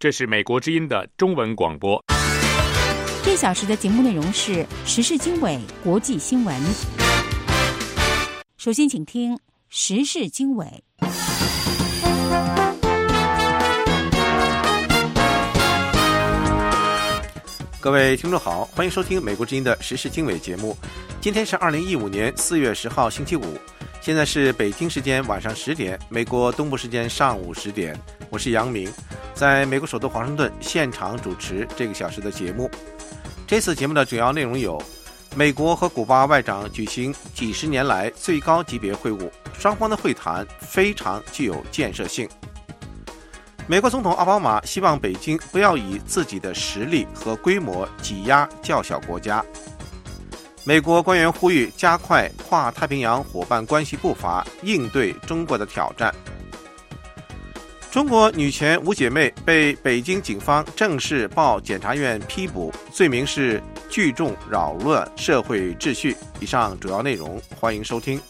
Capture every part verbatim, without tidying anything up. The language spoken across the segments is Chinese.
这是美国之音的中文广播。 这小时的节目内容是时事经纬、国际新闻。首先请听时事经纬。 各位听众好，欢迎收听美国之音的时事经纬节目。今天是二零一五年四月十号星期五，现在是北京时间晚上十点，美国东部时间上午十点。我是杨明，在美国首都华盛顿现场主持这个小时的节目。这次节目的主要内容有：美国和古巴外长举行几十年来最高级别会晤，双方的会谈非常具有建设性。美国总统奥巴马希望北京不要以自己的实力和规模挤压较小国家。美国官员呼吁加快跨太平洋伙伴关系步伐，应对中国的挑战。中国女权五姐妹被北京警方正式报检察院批捕，罪名是聚众扰乱社会秩序。以上主要内容，欢迎收听。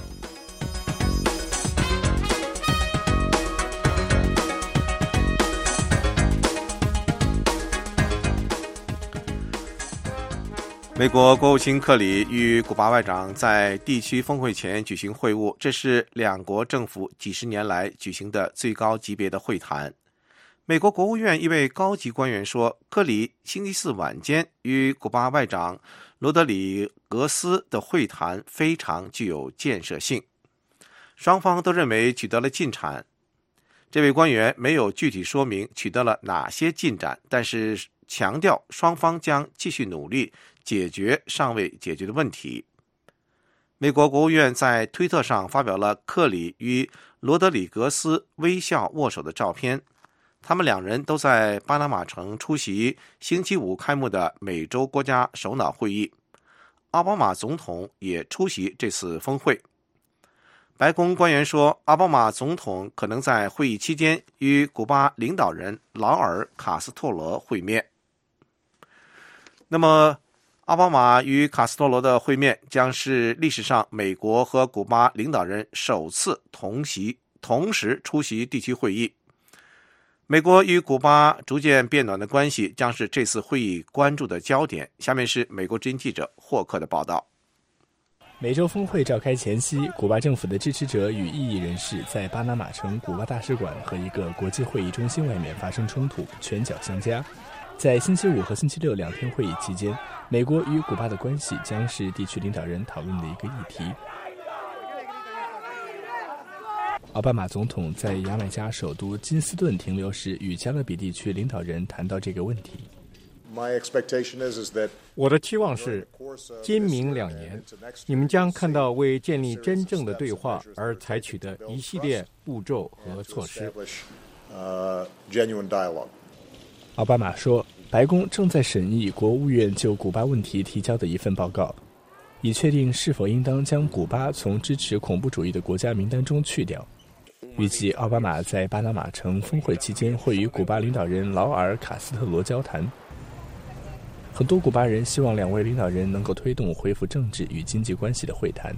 美国国务卿克里与古巴外长在地区峰会前举行会晤，这是两国政府几十年来举行的最高级别的会谈。美国国务院一位高级官员说，克里星期四晚间与古巴外长罗德里格斯的会谈非常具有建设性，双方都认为取得了进展。这位官员没有具体说明取得了哪些进展，但是强调双方将继续努力解决尚未解决的问题。美国国务院在推特上发表了克里与罗德里格斯微笑握手的照片，他们两人都在巴拿马城出席星期五开幕的美洲国家首脑会议，奥巴马总统也出席这次峰会。白宫官员说，奥巴马总统可能在会议期间与古巴领导人劳尔·卡斯特罗会面。那么奥巴马与卡斯特罗的会面将是历史上美国和古巴领导人首次同席同时出席地区会议。美国与古巴逐渐变暖的关系将是这次会议关注的焦点。下面是美国之音记者霍克的报道。 美洲峰会召开前夕，古巴政府的支持者与异议人士在巴拿马城古巴大使馆和一个国际会议中心外面发生冲突，拳脚相加。在星期五和星期六两天会议期间，美国与古巴的关系将是地区领导人讨论的一个议题。奥巴马总统在牙买加首都金斯顿停留时，与加勒比地区领导人谈到这个问题。 我的期望是，今明两年，你们将看到为建立真正的对话而采取的一系列步骤和措施。 奥巴马说，白宫正在审议国务院就古巴问题提交的一份报告，以确定是否应当将古巴从支持恐怖主义的国家名单中去掉。预计奥巴马在巴拿马城峰会期间会与古巴领导人劳尔·卡斯特罗交谈。很多古巴人希望两位领导人能够推动恢复政治与经济关系的会谈。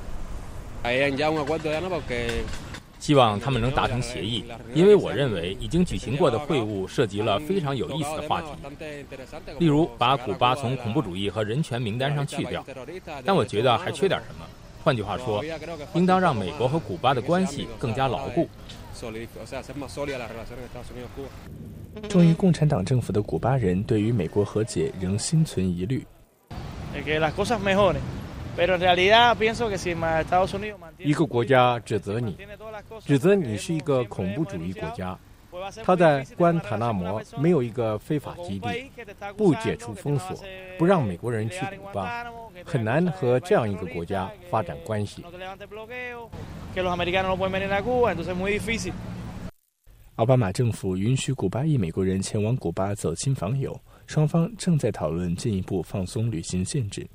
希望他们能达成协议，因为我认为已经举行过的会晤涉及了非常有意思的话题，例如把古巴从恐怖主义和人权名单上去掉，但我觉得还缺点什么。换句话说，应当让美国和古巴的关系更加牢固。 忠于共产党政府的古巴人对于美国和解仍心存疑虑。 一个国家指责你，指责你是一个恐怖主义国家，他在关塔那摩没有一个非法基地，不解除封锁，不让美国人去古巴，很难和这样一个国家发展关系。 奥巴马政府允许古巴裔美国人前往古巴走亲访友，双方正在讨论进一步放松旅行限制。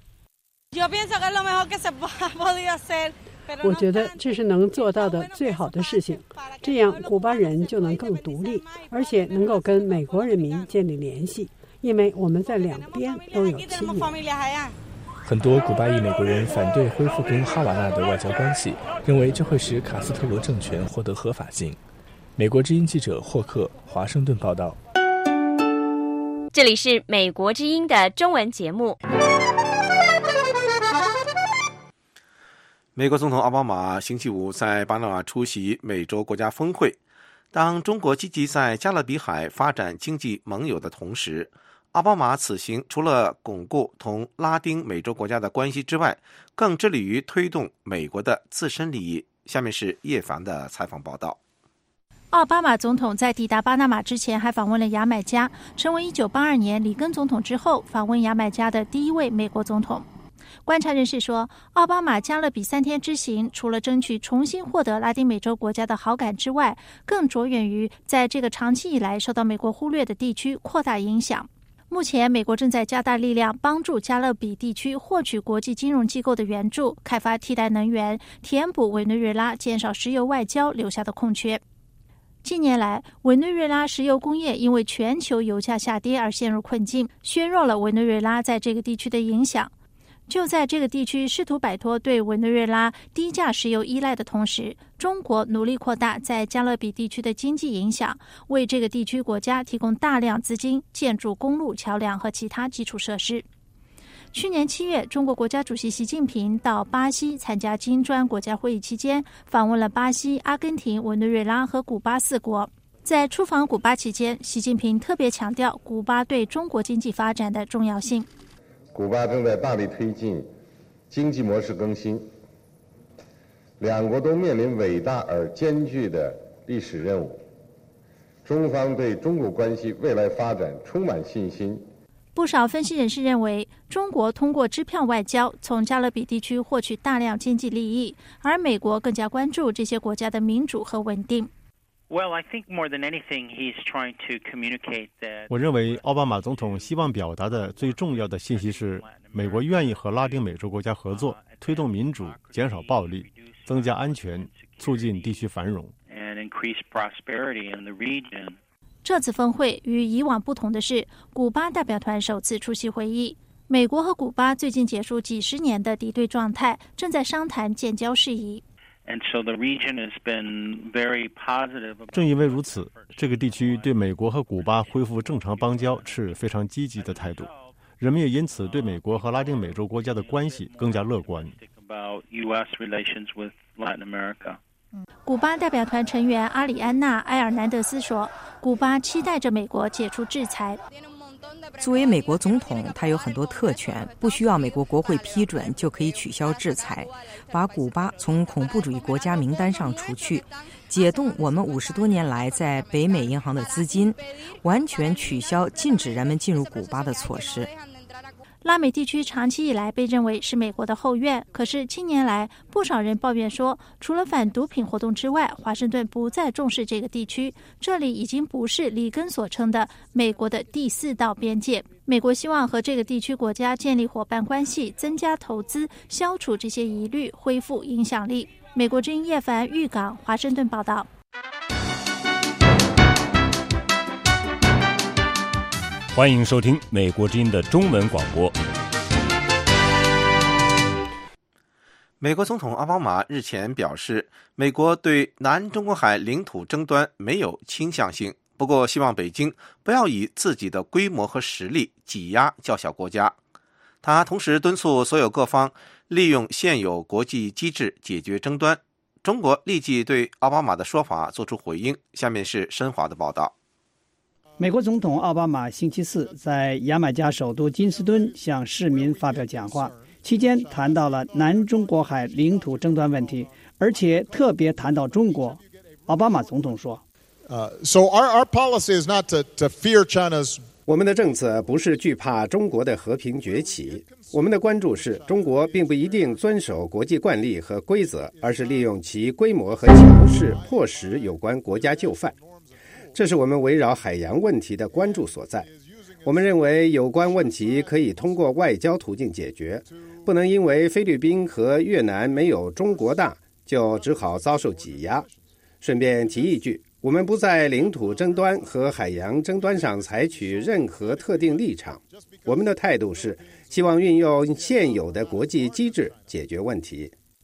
我觉得这是能做到的最好的事情，这样古巴人就能更独立，而且能够跟美国人民建立联系，因为我们在两边都有亲人。 很多古巴裔美国人反对恢复跟哈瓦那的外交关系，认为这会使卡斯特罗政权获得合法性。 美国之音记者霍克华盛顿报道。 这里是美国之音的中文节目。 美国总统奥巴马星期五在巴拿马出席美洲国家峰会。当中国积极在加勒比海发展经济盟友的同时，奥巴马此行除了巩固同拉丁美洲国家的关系之外，更致力于推动美国的自身利益。下面是叶凡的采访报道。 奥巴马总统在抵达巴拿马之前还访问了牙买加，成为一九八二年里根总统之后访问牙买加的第一位美国总统。观察人士说，奥巴马加勒比三天之行除了争取重新获得拉丁美洲国家的好感之外，更着眼于在这个长期以来受到美国忽略的地区扩大影响。目前美国正在加大力量帮助加勒比地区获取国际金融机构的援助，开发替代能源，填补委内瑞拉减少石油外交留下的空缺。近年来，委内瑞拉石油工业因为全球油价下跌而陷入困境，削弱了委内瑞拉在这个地区的影响。就在这个地区试图摆脱对委内瑞拉低价石油依赖的同时，中国努力扩大在加勒比地区的经济影响，为这个地区国家提供大量资金，建筑公路、桥梁和其他基础设施。去年七月，中国国家主席习近平到巴西参加金砖国家会议期间，访问了巴西、阿根廷、委内瑞拉和古巴四国。在出访古巴期间，习近平特别强调古巴对中国经济发展的重要性。 古巴正在大力推进经济模式更新，两国都面临伟大而艰巨的历史任务。中方对中国关系未来发展充满信心。 不少分析人士认为，中国通过支票外交从加勒比地区获取大量经济利益，而美国更加关注这些国家的民主和稳定。 我认为奥巴马总统希望表达的最重要的信息是，美国愿意和拉丁美洲国家合作，推动民主，减少暴力，增加安全，促进地区繁荣。 这次峰会与以往不同的是，古巴代表团首次出席会议。美国和古巴最近结束几十年的敌对状态，正在商谈建交事宜。 正因为如此，这个地区对美国和古巴恢复正常邦交持非常积极的态度，人们也因此对美国和拉丁美洲国家的关系更加乐观。 古巴代表团成员阿里安娜·埃尔南德斯说，古巴期待着美国解除制裁。 作为美国总统，他有很多特权，不需要美国国会批准就可以取消制裁，把古巴从恐怖主义国家名单上除去，解冻我们五十多年来在北美银行的资金，完全取消禁止人们进入古巴的措施。 拉美地区长期以来被认为是美国的后院，可是近年来不少人抱怨说，除了反毒品活动之外，华盛顿不再重视这个地区，这里已经不是里根所称的美国的第四道边界。美国希望和这个地区国家建立伙伴关系，增加投资，消除这些疑虑，恢复影响力。美国之音叶凡预港华盛顿报道。 欢迎收听美国之音的中文广播。 美国总统奥巴马日前表示，美国对南中国海领土争端没有倾向性，不过希望北京不要以自己的规模和实力挤压较小国家。他同时敦促所有各方利用现有国际机制解决争端。中国立即对奥巴马的说法作出回应。下面是申华的报道。 美国总统奥巴马星期四在牙买加首都金斯顿向市民发表讲话，期间谈到了南中国海领土争端问题，而且特别谈到中国。奥巴马总统说：“ Uh, so our our policy is not to to fear China's.” 我们的政策不是惧怕中国的和平崛起，我们的关注是中国并不一定遵守国际惯例和规则，而是利用其规模和强势迫使有关国家就范。这是我们围绕海洋问题的关注所在。我们认为有关问题可以通过外交途径解决，不能因为菲律宾和越南没有中国大，就只好遭受挤压。顺便提一句，我们不在领土争端和海洋争端上采取任何特定立场，我们的态度是希望运用现有的国际机制解决问题。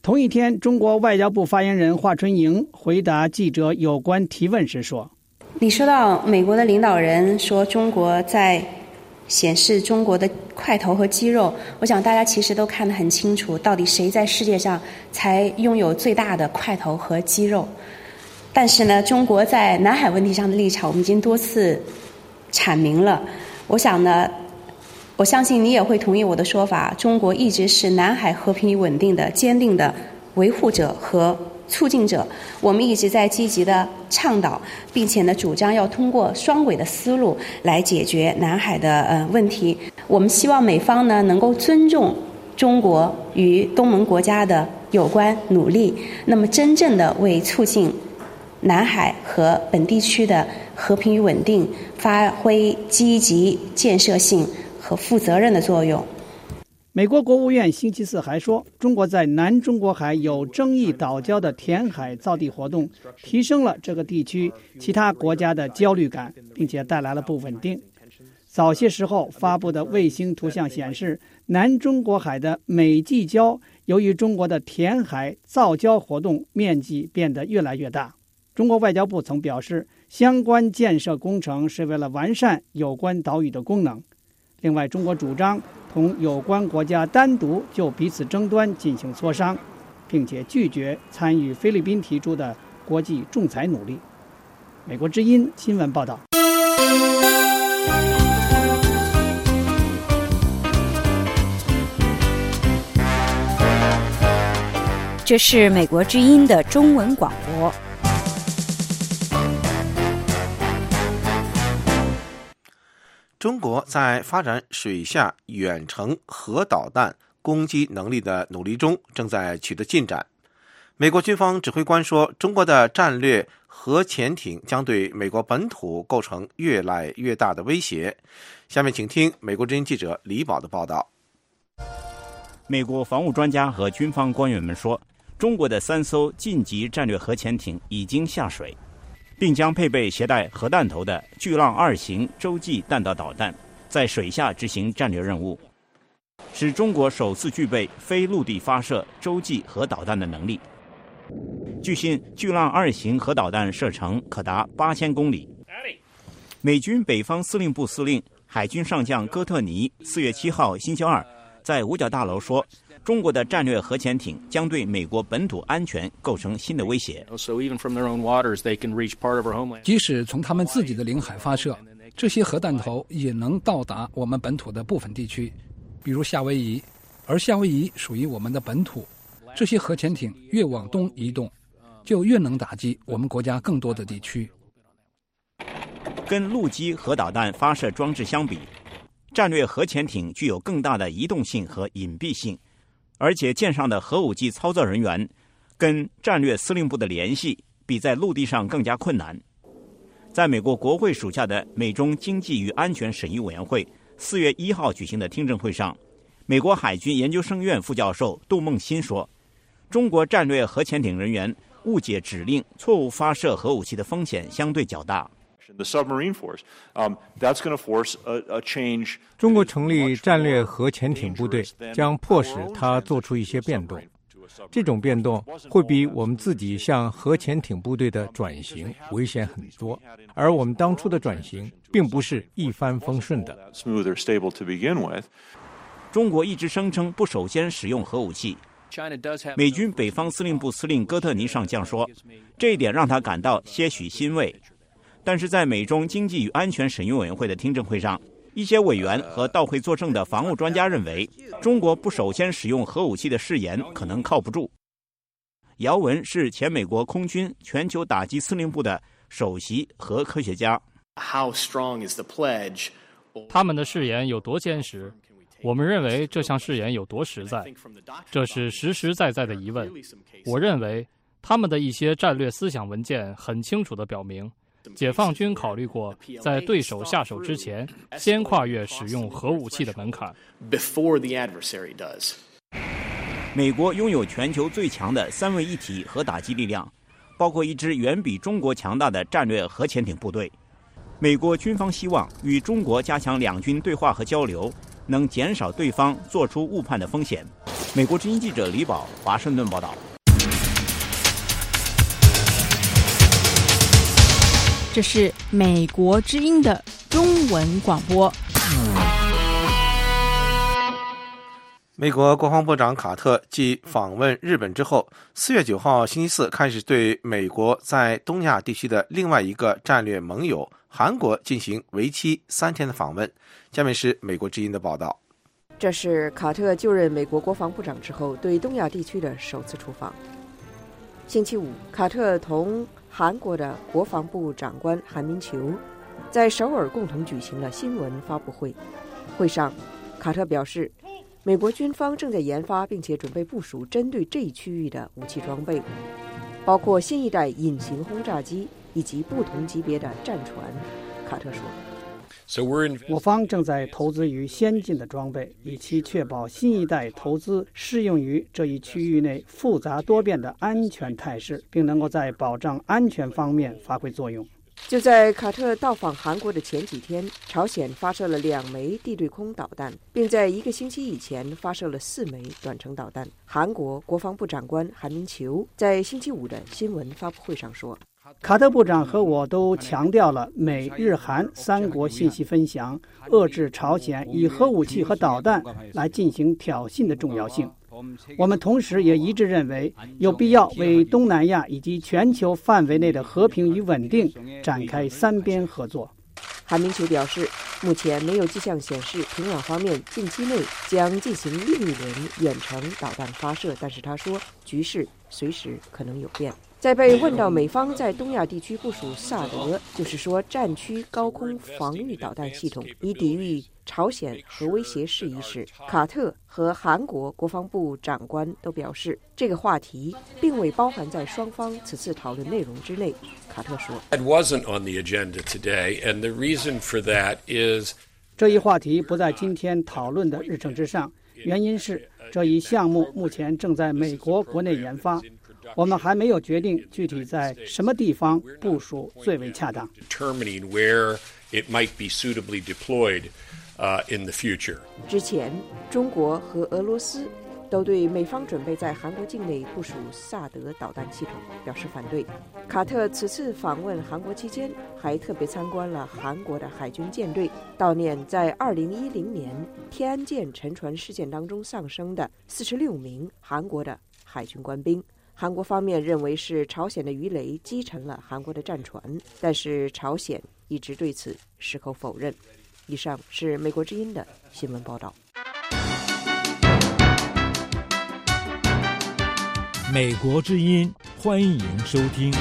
同一天，中国外交部发言人华春莹回答记者有关提问时说： 你说到美国的领导人说中国在显示中国的块头和肌肉，我想大家其实都看得很清楚，到底谁在世界上才拥有最大的块头和肌肉。但是呢，中国在南海问题上的立场我们已经多次阐明了，我想呢我相信你也会同意我的说法，中国一直是南海和平与稳定的坚定的维护者和促进者。我们一直在积极的倡导，并且呢主张要通过双轨的思路来解决南海的呃问题。我们希望美方呢能够尊重中国与东盟国家的有关努力，那么真正的为促进南海和本地区的和平与稳定发挥积极建设性和负责任的作用。 美国国务院星期四还说，中国在南中国海有争议岛礁的填海造地活动，提升了这个地区其他国家的焦虑感，并且带来了不稳定。早些时候发布的卫星图像显示，南中国海的美济礁由于中国的填海造礁活动面积变得越来越大。中国外交部曾表示，相关建设工程是为了完善有关岛屿的功能。另外，中国主张同有关国家单独就彼此争端进行磋商，并且拒绝参与菲律宾提出的国际仲裁努力。美国之音新闻报道。 这是美国之音的中文广播。 中国在发展水下远程核导弹攻击能力的努力中正在取得进展。美国军方指挥官说，中国的战略核潜艇将对美国本土构成越来越大的威胁。下面请听美国之音记者李宝的报道。 美国防务专家和军方官员们说，中国的三艘近级战略核潜艇已经下水，并将配备携带核弹头的巨浪二型洲际弹道导弹在水下执行战略任务，使中国首次具备非陆地发射洲际核导弹的能力。据悉，巨浪二型核导弹射程可达八千公里。美军北方司令部司令海军上将戈特尼四月七号星期二在五角大楼说，中国的战略核潜艇将对美国本土安全构成新的威胁。 即使从他们自己的领海发射，这些核弹头也能到达我们本土的部分地区，比如夏威夷，而夏威夷属于我们的本土。这些核潜艇越往东移动，就越能打击我们国家更多的地区。 跟陆基核导弹发射装置相比，战略核潜艇具有更大的移动性和隐蔽性，而且舰上的核武器操作人员跟战略司令部的联系比在陆地上更加困难。在美国国会属下的美中经济与安全审议委员会四月一号举行的听证会上，美国海军研究生院副教授杜梦欣说，中国战略核潜艇人员误解指令，错误发射核武器的风险相对较大。 中国成立战略核潜艇部队将迫使它做出一些变动，这种变动会比我们自己向核潜艇部队的转型危险很多，而我们当初的转型并不是一帆风顺的。 中国一直声称不首先使用核武器。美军北方司令部司令戈特尼上将说，这一点让他感到些许欣慰。但是在美中经济与安全审议委员会的听证会上，一些委员和到会作证的防务专家认为，中国不首先使用核武器的誓言可能靠不住。姚文是前美国空军全球打击司令部的首席核科学家。 他们的誓言有多坚实？我们认为这项誓言有多实在？这是实实在在的疑问。我认为他们的一些战略思想文件很清楚地表明，解放军考虑过在对手下手之前，先跨越使用核武器的门槛。 美国拥有全球最强的三位一体核打击力量，包括一支远比中国强大的战略核潜艇部队。美国军方希望与中国加强两军对话和交流，能减少对方做出误判的风险。 美国之音记者李宝华盛顿报道。 这是美国之音的中文广播。 美国国防部长卡特继访问日本之后，四月九号星期四开始对美国在东亚地区的另外一个战略盟友韩国进行为期三天的访问。下面是美国之音的报道。 这是卡特就任美国国防部长之后对东亚地区的首次出访。星期五，卡特同韩国的国防部长官韩民求在首尔共同举行了新闻发布会。会上，卡特表示，美国军方正在研发并且准备部署针对这一区域的武器装备，包括新一代隐形轰炸机以及不同级别的战船。卡特说， 我方正在投资于先进的装备，以期确保新一代投资适用于这一区域内复杂多变的安全态势，并能够在保障安全方面发挥作用。 就在卡特到访韩国的前几天，朝鲜发射了两枚地对空导弹，并在一个星期以前发射了四枚短程导弹。韩国国防部长官韩民求在星期五的新闻发布会上说， 卡特部长和我都强调了美日韩三国信息分享、遏制朝鲜以核武器和导弹来进行挑衅的重要性。我们同时也一致认为，有必要为东南亚以及全球范围内的和平与稳定展开三边合作。 韩民求表示，目前没有迹象显示平壤方面近期内将进行另一轮远程导弹发射，但是他说，局势随时可能有变。在被问到美方在东亚地区部署萨德，就是说战区高空防御导弹系统，以抵御朝鲜核威胁事宜时，卡特和韩国国防部长官都表示，这个话题并未包含在双方此次讨论内容之内。卡特说， It wasn't on the agenda today, and the reason for that is 这一话题不在今天讨论的日程之上，原因是这一项目目前正在美国国内研发，我们还没有决定具体在什么地方部署最为恰当。 determining where it might be suitably deployed uh, in the future. 之前，中国和俄罗斯都对美方准备在韩国境内部署萨德导弹系统表示反对。卡特此次访问韩国期间，还特别参观了韩国的海军舰队，悼念在二零一零年天安舰沉船事件当中丧生的四十六名韩国的海军官兵。韩国方面认为是朝鲜的鱼雷击沉了韩国的战船，但是朝鲜一直对此矢口否认。以上是美国之音的新闻报道。 美国之音，欢迎收听。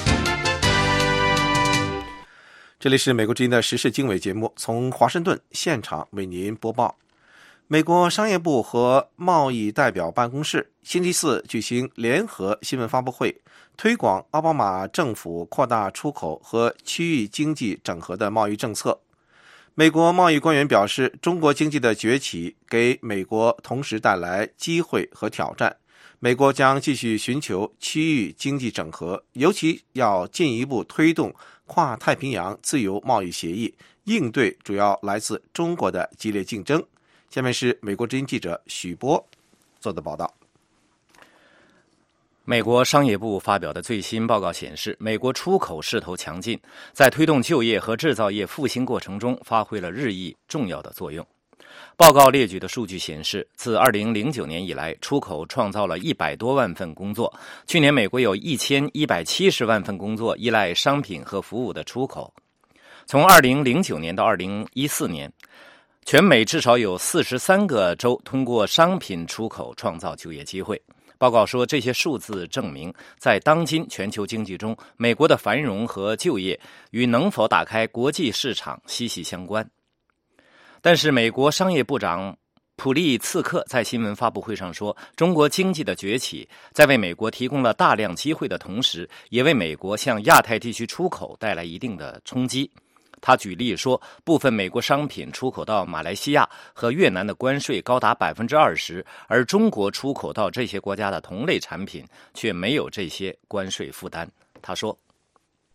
这里是美国之音的时事经纬节目，从华盛顿现场为您播报。美国商业部和贸易代表办公室星期四举行联合新闻发布会，推广奥巴马政府扩大出口和区域经济整合的贸易政策。美国贸易官员表示，中国经济的崛起给美国同时带来机会和挑战。美国将继续寻求区域经济整合，尤其要进一步推动跨太平洋自由贸易协议，应对主要来自中国的激烈竞争。下面是美国之音记者许波做的报道。 美国商业部发表的最新报告显示，美国出口势头强劲，在推动就业和制造业复兴过程中发挥了日益重要的作用。报告列举的数据显示，自二零零九年以来，出口创造了一百多万份工作。去年，美国有一千一百七十万份工作依赖商品和服务的出口。从二零零九年到二零一四年，全美至少有四十三个州通过商品出口创造就业机会。报告说，这些数字证明，在当今全球经济中，美国的繁荣和就业与能否打开国际市场息息相关。但是，美国商业部长普利茨克在新闻发布会上说，中国经济的崛起在为美国提供了大量机会的同时，也为美国向亚太地区出口带来一定的冲击。他举例说，部分美国商品出口到马来西亚和越南的关税高达 百分之二十， 而中国出口到这些国家的同类产品却没有这些关税负担。他说， That's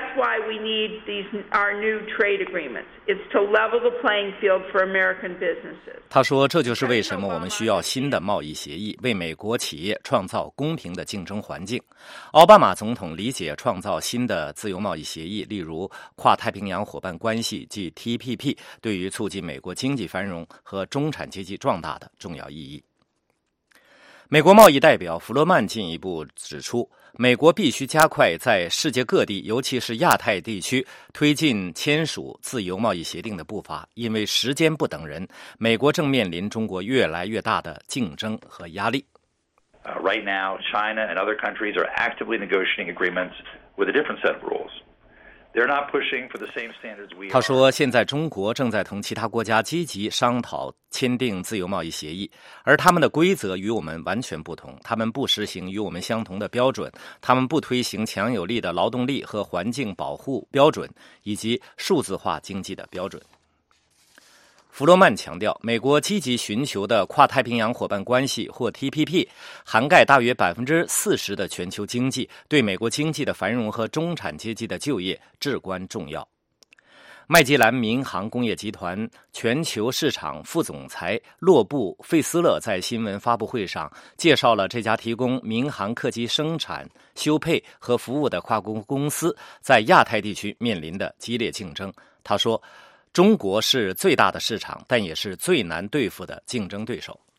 That's why we need these our new trade agreements. It's to level the playing field for American businesses. 他说，这就是为什么我们需要新的贸易协议，为美国企业创造公平的竞争环境。奥巴马总统理解创造新的自由贸易协议，例如跨太平洋伙伴关系即 T P P， 对于促进美国经济繁荣和中产阶级壮大的重要意义。美国贸易代表弗罗曼进一步指出，美国必须加快在世界各地，尤其是亚太地区推进签署自由贸易协定的步伐，因为时间不等人，美国正面临中国越来越大的竞争和压力。 Uh, right now, China and other countries are actively negotiating agreements with a different set of rules.They're not pushing for the same standards we are. 他说，现在中国正在同其他国家积极商讨签订自由贸易协议，而他们的规则与我们完全不同，他们不实行与我们相同的标准，他们不推行强有力的劳动力和环境保护标准，以及数字化经济的标准。弗罗曼强调，美国积极寻求的跨太平洋伙伴关系或 T P P 涵盖大约 百分之四十 的全球经济，对美国经济的繁荣和中产阶级的就业至关重要。麦吉兰民航工业集团全球市场副总裁洛布·费斯勒在新闻发布会上介绍了这家提供民航客机生产、修配和服务的跨国公司在亚太地区面临的激烈竞争。他说，中国是最大的市场，但也是最难对付的竞争对手。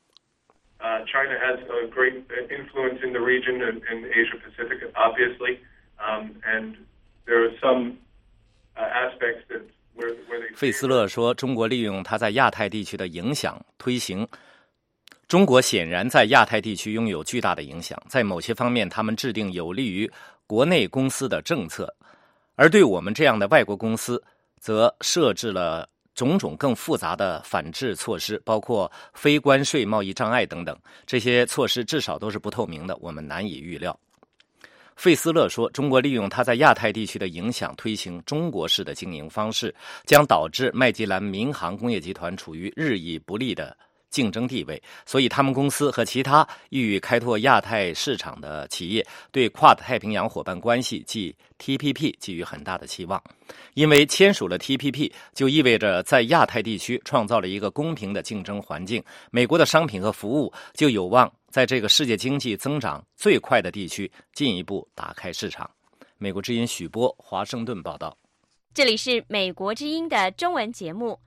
Uh, China has a great influence in the region and in Asia Pacific, obviously, um, and there are some uh, aspects that where, where they. 费斯勒说，中国利用它在亚太地区的影响推行。中国显然在亚太地区拥有巨大的影响，在某些方面，他们制定有利于国内公司的政策，而对我们这样的外国公司，则设置了种种更复杂的反制措施，包括非关税贸易障碍等等。这些措施至少都是不透明的，我们难以预料。费斯勒说，中国利用它在亚太地区的影响推行中国式的经营方式，将导致麦吉兰民航工业集团处于日益不利的竞争地位，所以他们公司和其他欲开拓亚太市场的企业对跨太平洋伙伴关系即 T P P 寄予很大的期望。因为签署了 T P P 就意味着在亚太地区创造了一个公平的竞争环境，美国的商品和服务就有望在这个世界经济增长最快的地区进一步打开市场。美国之音许波，华盛顿报道。 这里是美国之音的中文节目。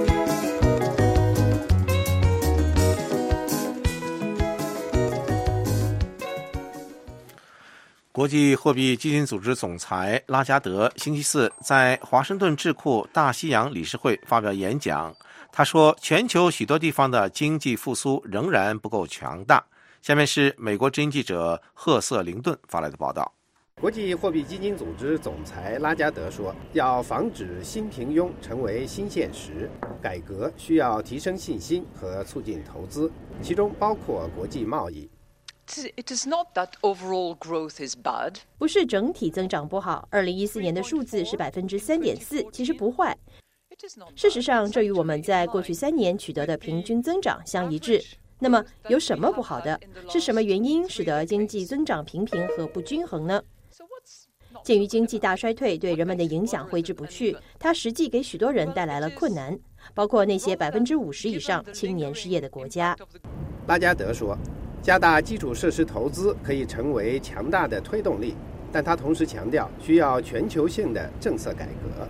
国际货币基金组织总裁拉加德星期四在华盛顿智库大西洋理事会发表演讲。他说，全球许多地方的经济复苏仍然不够强大。下面是美国之音记者赫瑟灵顿发来的报道。 国际货币基金组织总裁拉加德说，要防止新平庸成为新现实，改革需要提升信心和促进投资，其中包括国际贸易。 It is not that overall growth is bad. 不是整体增长不好，二零一四年的数字是百分之三点四，其实不坏。事实上，这与我们在过去三年取得的平均增长相一致。那么，有什么不好的？是什么原因使得经济增长平平和不均衡呢？鉴于经济大衰退对人们的影响挥之不去，它实际给许多人带来了困难，包括那些百分之五十以上青年失业的国家。 拉加德说，加大基础设施投资可以成为强大的推动力，但他同时强调需要全球性的政策改革。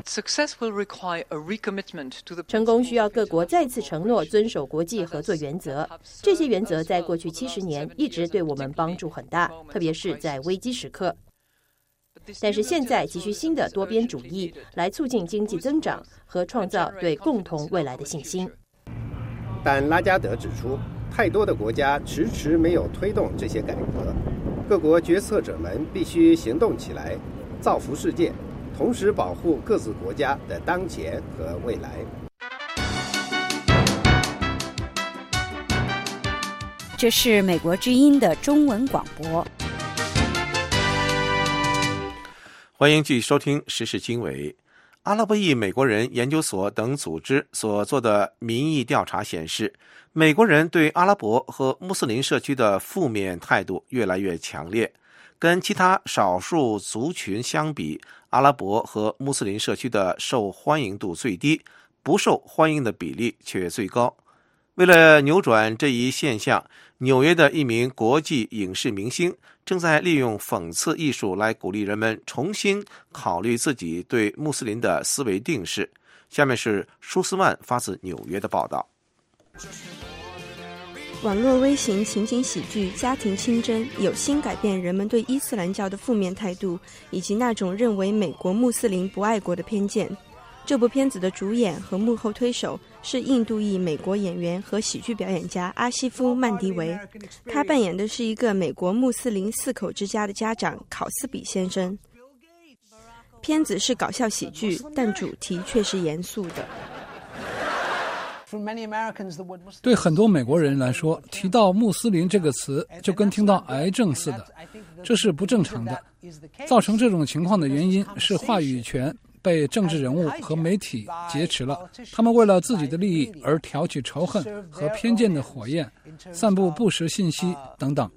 成功需要各国再次承诺遵守国际合作原则，这些原则在过去七十年一直对我们帮助很大，特别是在危机时刻。但是现在急需新的多边主义来促进经济增长和创造对共同未来的信心。 但拉加德指出，太多的国家迟迟没有推动这些改革，各国决策者们必须行动起来，造福世界，同时保护各自国家的当前和未来。 这是美国之音的中文广播。 欢迎继续收听时事经纬。阿拉伯裔美国人研究所等组织所做的民意调查显示，美国人对阿拉伯和穆斯林社区的负面态度越来越强烈。 跟其他少数族群相比，阿拉伯和穆斯林社区的受欢迎度最低，不受欢迎的比例却最高。为了扭转这一现象，纽约的一名国际影视明星正在利用讽刺艺术来鼓励人们重新考虑自己对穆斯林的思维定式。下面是舒斯曼发自纽约的报道。 网络微型情景喜剧《家庭清真》有心改变人们对伊斯兰教的负面态度，以及那种认为美国穆斯林不爱国的偏见。这部片子的主演和幕后推手是印度裔美国演员和喜剧表演家阿西夫·曼迪维，他扮演的是一个美国穆斯林四口之家的家长考斯比先生。片子是搞笑喜剧，但主题却是严肃的。 对很多美国人来说，提到穆斯林这个词就跟听到癌症似的，这是不正常的。造成这种情况的原因是话语权被政治人物和媒体劫持了，他们为了自己的利益而挑起仇恨和偏见的火焰，散布不实信息等等。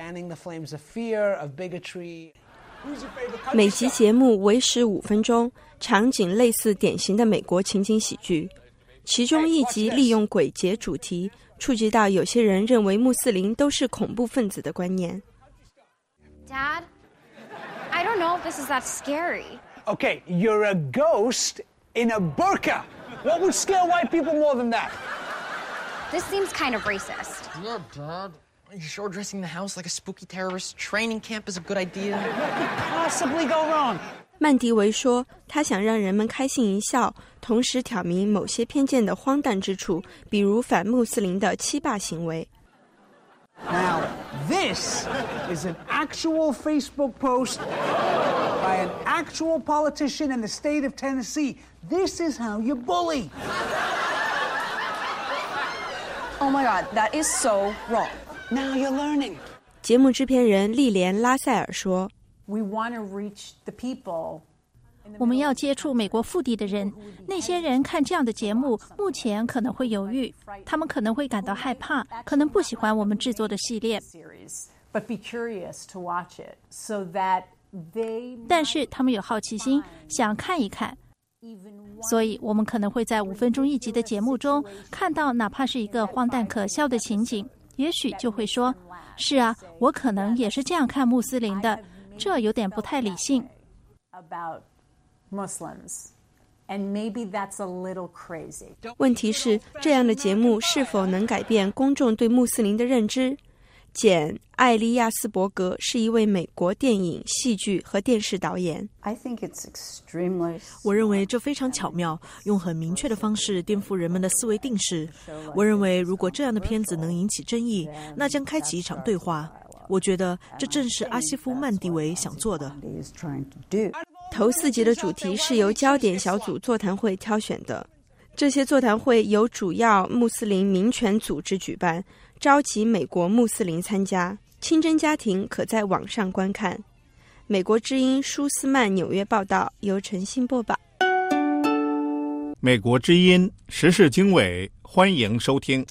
每集节目为时五分钟，场景类似典型的美国情景喜剧。其中一集利用鬼节主题，触及到有些人认为穆斯林都是恐怖分子的观念。 Dad, I don't know if this is that scary. Okay, you're a ghost in a burqa. What would scare white people more than that? This seems kind of racist. Yeah, Dad. Are you sure dressing the house like a spooky terrorist training camp is a good idea? What could possibly go wrong? 曼迪维说，他想让人们开心一笑，同时挑明某些偏见的荒诞之处，比如反穆斯林的欺霸行为。 Now, this is an actual Facebook post by an actual politician in the state of Tennessee. This is how you bully. Oh my God, that is so wrong. Now you're learning. 节目制片人莉莲·拉塞尔说， We want to reach the people. 我们要接触美国腹地的人，那些人看这样的节目，目前可能会犹豫，他们可能会感到害怕，可能不喜欢我们制作的系列。 But be curious to watch it, so that they. 但是他们有好奇心，想看一看。所以我们可能会在五分钟一集的节目中看到哪怕是一个荒诞可笑的情景，也许就会说，是啊，我可能也是这样看穆斯林的，这有点不太理性。 About Muslims, and maybe that's a little crazy. 问题是，这样的节目是否能改变公众对穆斯林的认知？简·艾利亚斯伯格是一位美国电影、戏剧和电视导演。 I think it's extremely. 我认为这非常巧妙，用很明确的方式颠覆人们的思维定式。我认为，如果这样的片子能引起争议，那将开启一场对话。我觉得这正是阿西夫·曼迪维想做的。 头四集的主题是由焦点小组座谈会挑选的，这些座谈会由主要穆斯林民权组织举办，召集美国穆斯林参加。清真家庭可在网上观看。美国之音舒斯曼纽约报道，由陈欣播报。 美国之音时事经纬，欢迎收听。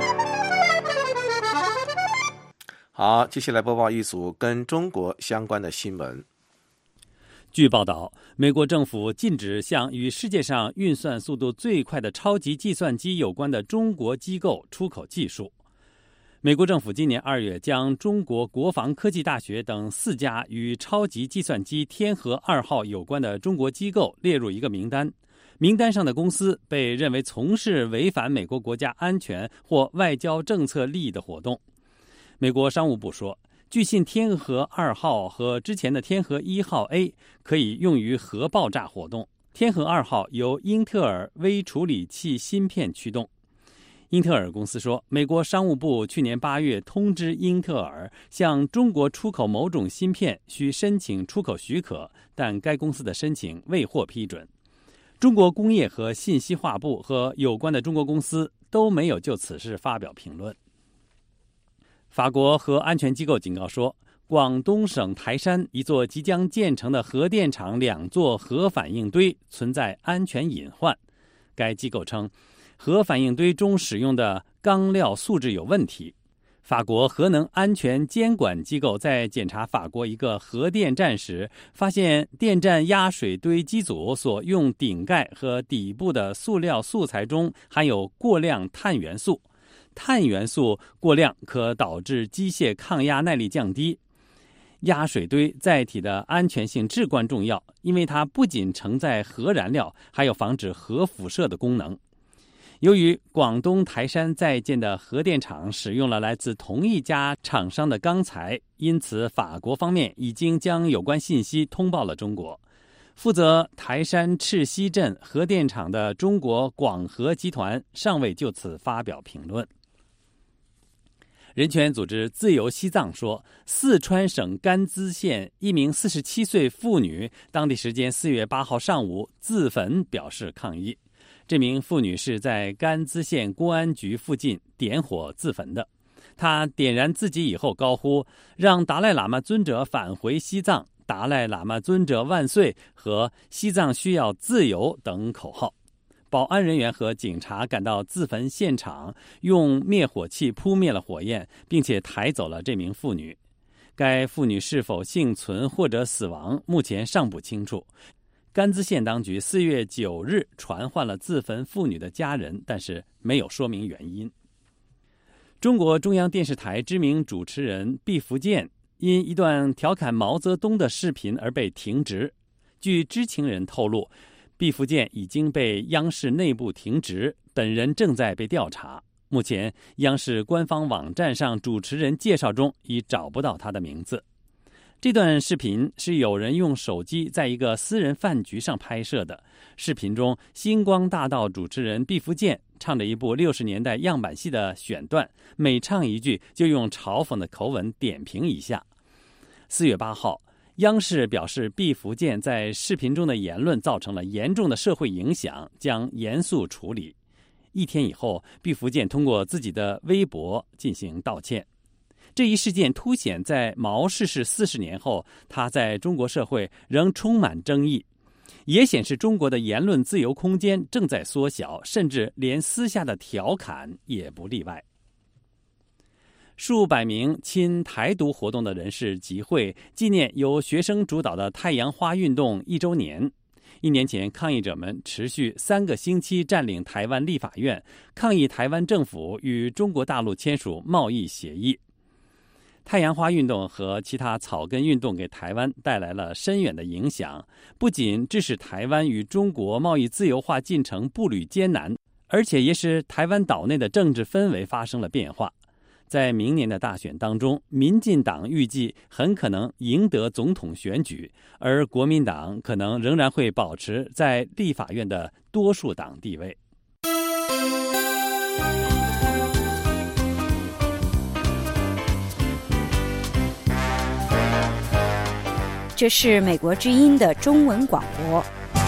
好，接下来播报一组跟中国相关的新闻。 据报道，美国政府禁止向与世界上运算速度最快的超级计算机有关的中国机构出口技术。美国政府今年二月将中国国防科技大学等四家与超级计算机天河二号有关的中国机构列入一个名单，名单上的公司被认为从事违反美国国家安全或外交政策利益的活动。美国商务部说，据信天河二号和之前的天河一号 A 可以用于核爆炸活动。天河二号由英特尔微处理器芯片驱动。英特尔公司说，美国商务部去年八月通知英特尔，向中国出口某种芯片需申请出口许可，但该公司的申请未获批准。中国工业和信息化部和有关的中国公司都没有就此事发表评论。法国核安全机构警告说，广东省台山一座即将建成的核电厂两座核反应堆存在安全隐患。该机构称，核反应堆中使用的钢料素质有问题。 法国核能安全监管机构在检查法国一个核电站时，发现电站压水堆机组所用顶盖和底部的塑料素材中含有过量碳元素。碳元素过量可导致机械抗压耐力降低。压水堆载体的安全性至关重要，因为它不仅承载核燃料，还有防止核辐射的功能。由于广东台山在建的核电厂使用了来自同一家厂商的钢材，因此法国方面已经将有关信息通报了中国。负责台山赤溪镇核电厂的中国广核集团尚未就此发表评论。人权组织自由西藏说，四川省甘孜县一名四十七岁妇女当地时间四月八号上午自焚表示抗议。这名妇女是在甘孜县公安局附近点火自焚的。她点燃自己以后高呼让达赖喇嘛尊者返回西藏，达赖喇嘛尊者万岁和西藏需要自由等口号。保安人员和警察赶到自焚现场，用灭火器扑灭了火焰，并且抬走了这名妇女。该妇女是否幸存或者死亡，目前尚不清楚。甘孜县当局四月九日传唤了自焚妇女的家人，但是没有说明原因。中国中央电视台知名主持人毕福剑因一段调侃毛泽东的视频而被停职。据知情人透露，毕福剑已经被央视内部停职，本人正在被调查。目前，央视官方网站上主持人介绍中已找不到他的名字。这段视频是有人用手机在一个私人饭局上拍摄的。视频中，星光大道主持人毕福剑唱着一部六十年代样板戏的选段，每唱一句就用嘲讽的口吻点评一下。四月八号，央视表示毕福剑在视频中的言论造成了严重的社会影响，将严肃处理。一天以后，毕福剑通过自己的微博进行道歉。这一事件凸显在毛逝世四十年后，他在中国社会仍充满争议，也显示中国的言论自由空间正在缩小，甚至连私下的调侃也不例外。数百名亲台独活动的人士集会，纪念由学生主导的太阳花运动一周年。一年前，抗议者们持续三个星期占领台湾立法院，抗议台湾政府与中国大陆签署贸易协议。太阳花运动和其他草根运动给台湾带来了深远的影响，不仅致使台湾与中国贸易自由化进程步履艰难，而且也使台湾岛内的政治氛围发生了变化。在明年的大选当中，民进党预计很可能赢得总统选举，而国民党可能仍然会保持在立法院的多数党地位。 这是美国之音的中文广播。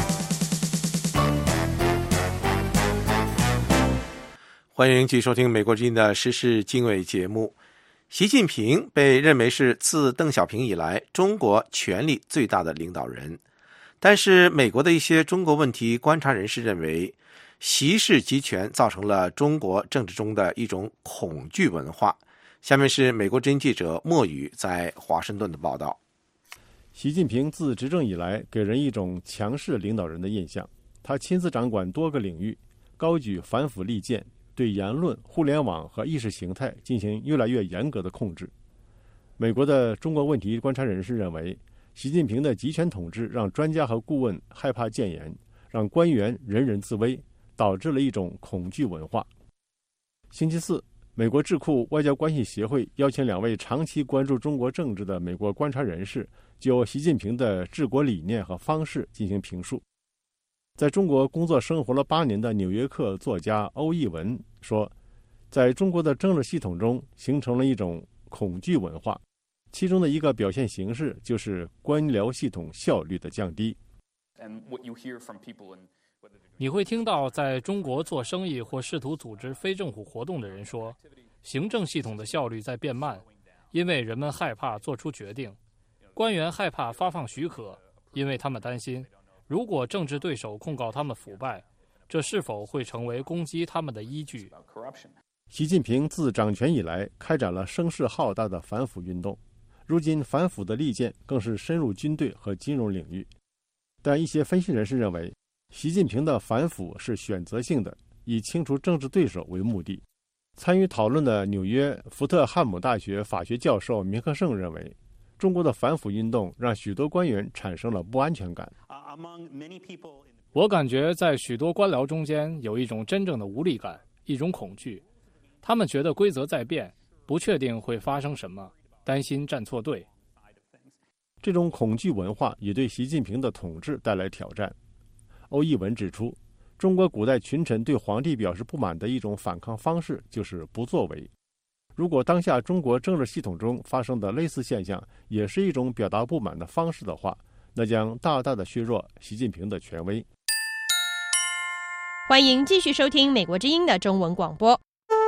欢迎继续收听美国之音的时事经纬节目。习近平被认为是自邓小平以来中国权力最大的领导人，但是美国的一些中国问题观察人士认为，习氏集权造成了中国政治中的一种恐惧文化。下面是美国之音记者莫宇在华盛顿的报道。 习近平自执政以来给人一种强势领导人的印象，他亲自掌管多个领域，高举反腐利剑，对言论、互联网和意识形态进行越来越严格的控制。美国的中国问题观察人士认为，习近平的集权统治让专家和顾问害怕谏言，让官员人人自危，导致了一种恐惧文化。星期四，美国智库外交关系协会邀请两位长期关注中国政治的美国观察人士就习近平的治国理念和方式进行评述。在中国工作生活了八年的纽约客作家欧义文说，在中国的政治系统中形成了一种恐惧文化，其中的一个表现形式就是官僚系统效率的降低。 你会听到在中国做生意或试图组织非政府活动的人说，行政系统的效率在变慢，因为人们害怕做出决定；官员害怕发放许可，因为他们担心，如果政治对手控告他们腐败，这是否会成为攻击他们的依据？ 习近平自掌权以来开展了声势浩大的反腐运动，如今反腐的利剑更是深入军队和金融领域。但一些分析人士认为，习近平的反腐是选择性的，以清除政治对手为目的。参与讨论的纽约福特汉姆大学法学教授明克胜认为，中国的反腐运动让许多官员产生了不安全感。 我感觉在许多官僚中间有一种真正的无力感，一种恐惧。他们觉得规则在变，不确定会发生什么，担心站错队。 这种恐惧文化也对习近平的统治带来挑战。欧义文指出，中国古代群臣对皇帝表示不满的一种反抗方式就是不作为。如果当下中国政治系统中发生的类似现象也是一种表达不满的方式的话，那将大大的削弱习近平的权威。 欢迎继续收听美国之音的中文广播。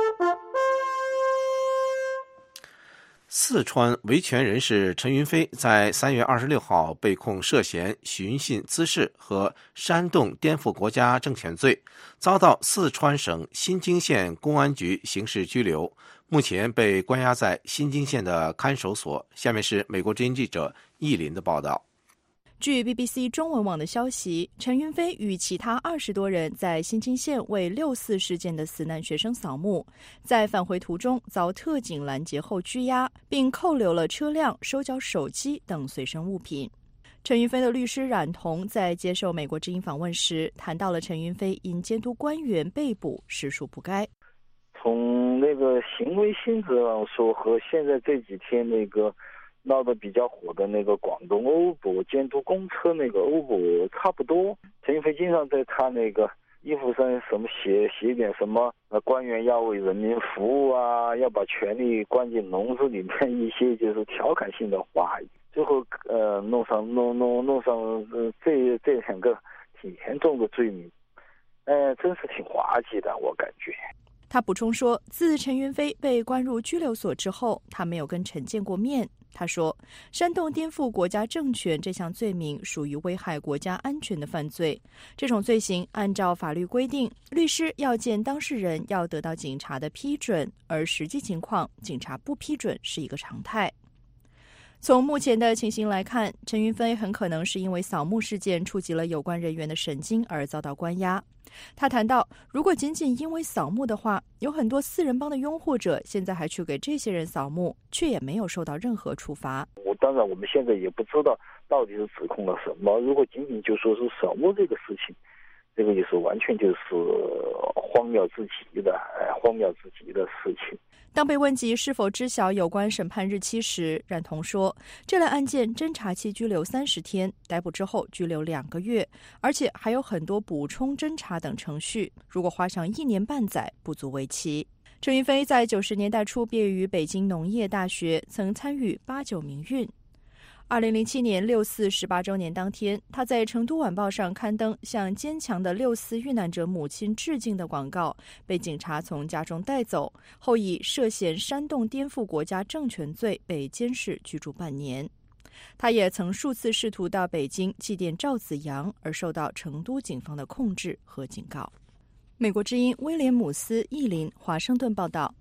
四川维权人士陈云飞在三月二十六号被控涉嫌寻衅滋事和煽动颠覆国家政权罪，遭到四川省新津县公安局刑事拘留，目前被关押在新津县的看守所。下面是美国之音记者易林的报道。 据 B B C 中文网的消息，陈云飞与其他二十多人在新津县为六四事件的死难学生扫墓，在返回途中遭特警拦截后拘押，并扣留了车辆、收缴手机等随身物品。陈云飞的律师冉彤在接受美国之音访问时谈到了陈云飞因监督官员被捕实属不该。 从那个行为性质上说，和现在这几天那个闹得比较火的那个广东欧博监督公车那个欧博差不多。陈云飞经常在他那个衣服上什么写写点什么呃官员要为人民服务啊，要把权力关进笼子里面，一些就是调侃性的话语，最后呃弄上弄弄弄上呃这这两个挺严重的罪名，呃真是挺滑稽的，我感觉。 他补充说，自陈云飞被关入拘留所之后，他没有跟陈见过面。他说，煽动颠覆国家政权这项罪名属于危害国家安全的犯罪。这种罪行按照法律规定，律师要见当事人要得到警察的批准，而实际情况，警察不批准是一个常态。从目前的情形来看，陈云飞很可能是因为扫墓事件触及了有关人员的神经而遭到关押。他谈到，如果仅仅因为扫墓的话，有很多四人帮的拥护者现在还去给这些人扫墓，却也没有受到任何处罚。 我当然我们现在也不知道到底是指控了什么，如果仅仅就说是扫墓这个事情，这个也是完全就是荒谬至极的，哎，荒谬至极的事情。 当被问及是否知晓有关审判日期时，冉彤说，这类案件侦查期拘留三十天，逮捕之后拘留两个月，而且还有很多补充侦查等程序，如果花上一年半载不足为奇。陈云飞在九十年代初毕业于北京农业大学，曾参与八九民运。二零零七年六四十八周年当天，他在《成都晚报》上刊登向坚强的六四遇难者母亲致敬的广告，被警察从家中带走，后以涉嫌煽动颠覆国家政权罪被监视居住半年。他也曾数次试图到北京祭奠赵紫阳，而受到成都警方的控制和警告。美国之音威廉姆斯·易林，华盛顿报道。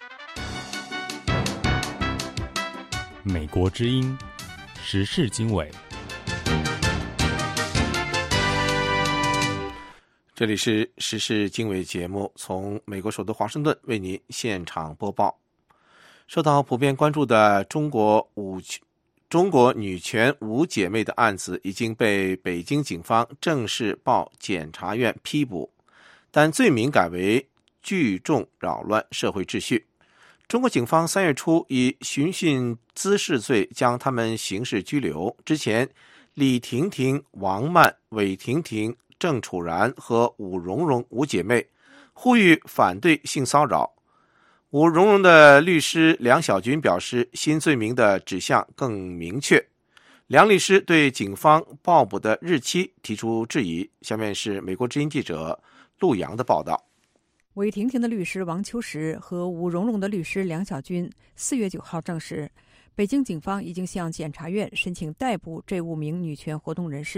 美国之音时事经纬， 这里是时事经纬节目，从美国首都华盛顿为您现场播报。受到普遍关注的中国五中国女权五姐妹的案子已经被北京警方正式报检察院批捕，但罪名改为聚众扰乱社会秩序。中国警方三月初以寻衅滋事罪将他们刑事拘留。之前，李婷婷、王曼、韦婷婷、郑楚然和武蓉蓉五姐妹呼吁反对性骚扰。武蓉蓉的律师梁小军表示，新罪名的指向更明确。梁律师对警方报捕的日期提出质疑。下面是美国之音记者陆阳的报道。 韦婷婷的律师王秋实和武蓉蓉的律师梁小军四月九号证实，北京警方已经向检察院申请逮捕这五名女权活动人士，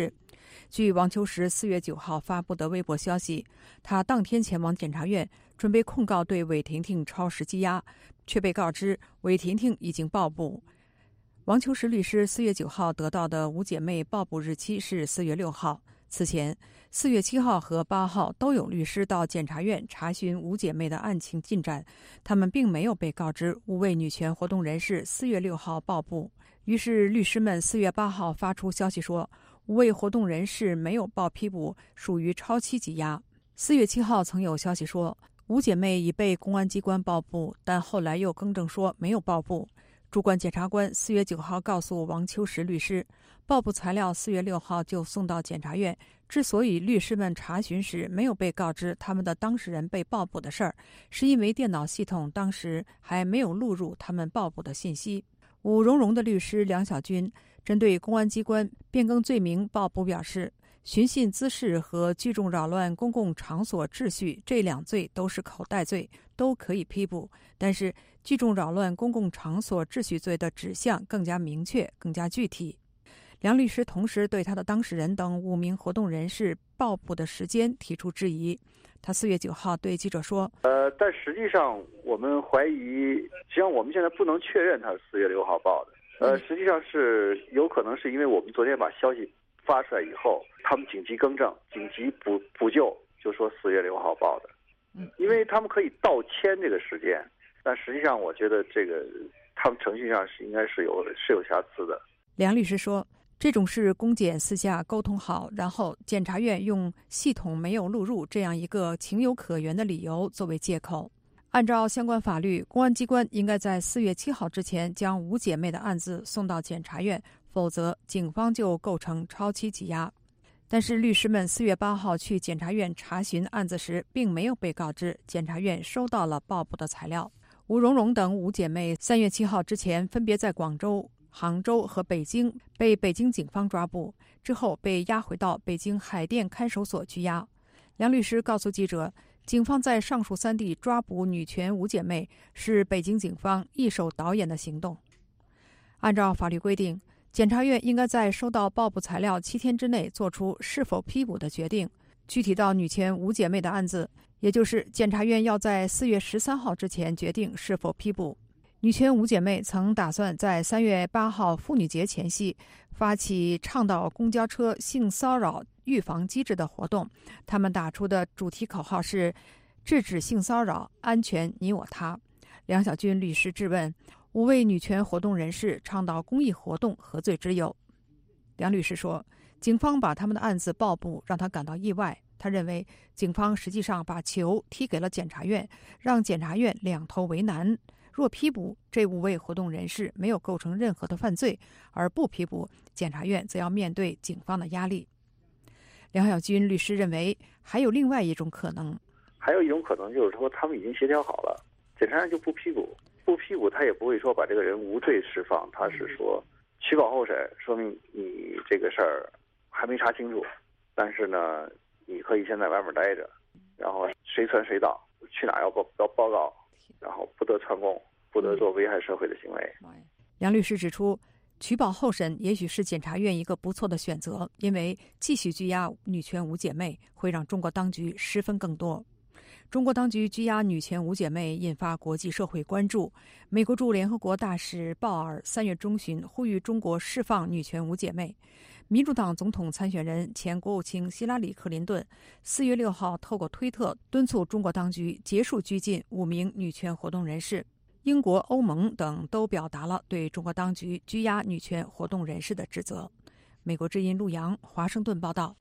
据王秋实四月九号发布的微博消息，他当天前往检察院，准备控告对韦婷婷超时羁押，却被告知韦婷婷已经报捕。王秋实律师四月九号得到的五姐妹报捕日期是四月六号。此前，四月七号和八号都有律师到检察院查询五姐妹的案情进展，他们并没有被告知五位女权活动人士四月六号报捕。于是，律师们四月八号发出消息说，五位活动人士没有报批捕，属于超期羁押。四月七号曾有消息说，五姐妹已被公安机关报捕，但后来又更正说没有报捕。主管检察官四月九号告诉王秋实律师，报捕材料四月六号就送到检察院，之所以律师们查询时没有被告知他们的当事人被报捕的事儿，是因为电脑系统当时还没有录入他们报捕的信息。武荣荣的律师梁小军针对公安机关变更罪名报捕表示，寻衅滋事和聚众扰乱公共场所秩序这两罪都是口袋罪，都可以批捕，但是聚众扰乱公共场所秩序罪的指向更加明确，更加具体。梁律师同时对他的当事人等五名活动人士报捕的时间提出质疑。他四月九号对记者说：“ 呃，但实际上我们怀疑，实际上我们现在不能确认他是四月六号报的。呃，实际上是有可能是因为我们昨天把消息发出来以后，他们紧急更正、紧急补补救，就说四月六号报的。嗯，因为他们可以倒迁这个时间，但实际上我觉得这个他们程序上是应该是有是有瑕疵的。” 梁律师说，这种是公检私下沟通好，然后检察院用系统没有录入这样一个情有可原的理由作为借口。按照相关法律，公安机关应该在四月七号之前将五姐妹的案子送到检察院，否则警方就构成超期羁押。但是律师们四月八号去检察院查询案子时，并没有被告知检察院收到了报捕的材料。吴蓉蓉等五姐妹三月七号之前分别在广州、杭州和北京被北京警方抓捕，之后被押回到北京海淀看守所拘押。梁律师告诉记者，警方在上述三地抓捕女权五姐妹是北京警方一手导演的行动。按照法律规定，检察院应该在收到报捕材料七天之内做出是否批捕的决定。具体到女权五姐妹的案子，也就是检察院要在四月十三号之前决定是否批捕。女权五姐妹曾打算在三月八号妇女节前夕发起倡导公交车性骚扰预防机制的活动，他们打出的主题口号是制止性骚扰，安全你我他。梁小军律师质问，五位女权活动人士倡导公益活动何罪之有？梁律师说，警方把他们的案子报捕让他感到意外，他认为警方实际上把球踢给了检察院，让检察院两头为难。若批捕这五位活动人士没有构成任何的犯罪，而不批捕，检察院则要面对警方的压力。梁小军律师认为，还有另外一种可能， 还有一种可能就是说他们已经协调好了，检察院就不批捕，不批捕他也不会说把这个人无罪释放，他是说取保候审，说明你这个事儿还没查清楚，但是呢，你可以先在外面待着，然后谁传谁到，去哪要报要报告，然后不得串供，不得做危害社会的行为。 梁律师指出，取保候审也许是检察院一个不错的选择，因为继续拘押女权五姐妹会让中国当局失分更多。中国当局拘押女权五姐妹引发国际社会关注。美国驻联合国大使鲍尔三月中旬呼吁中国释放女权五姐妹。民主党总统参选人前国务卿希拉里·克林顿四月六号透过推特敦促中国当局结束拘禁五名女权活动人士。英国、欧盟等都表达了对中国当局拘押女权活动人士的指责。美国之音陆洋，华盛顿报道。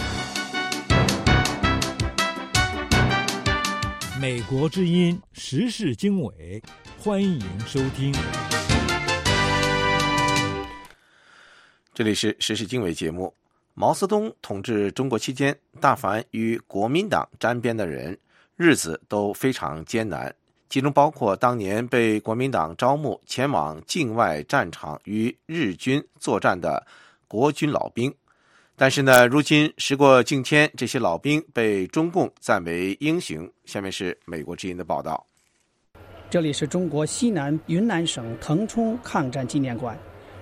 美国之音时事经纬，欢迎收听。 这里是时事经纬节目。毛泽东统治中国期间，但凡与国民党沾边的人，日子都非常艰难。其中包括当年被国民党招募前往境外战场与日军作战的国军老兵。但是呢，如今时过境迁，这些老兵被中共赞为英雄。下面是美国之音的报道。 这里是中国西南云南省腾冲抗战纪念馆，